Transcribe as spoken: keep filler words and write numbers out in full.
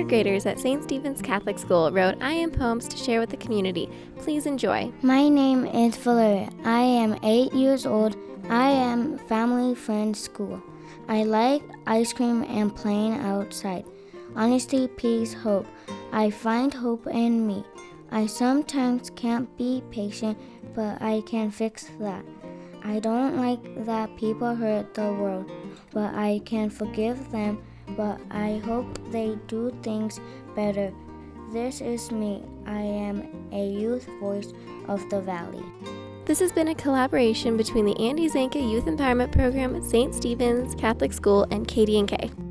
third graders at Saint Stephen's Catholic School wrote I Am poems to share with the community. Please enjoy. My name is Valeria. I am eight years old. I am family friend school. I like ice cream and playing outside. Honesty, peace, hope. I find hope in me. I sometimes can't be patient, but I can fix that. I don't like that people hurt the world, but I can forgive them, but I hope they do things better. This is me. I am a youth voice of the Valley. This has been a collaboration between the Andy Zanka Youth Empowerment Program at Saint Stephen's Catholic School and K D and K.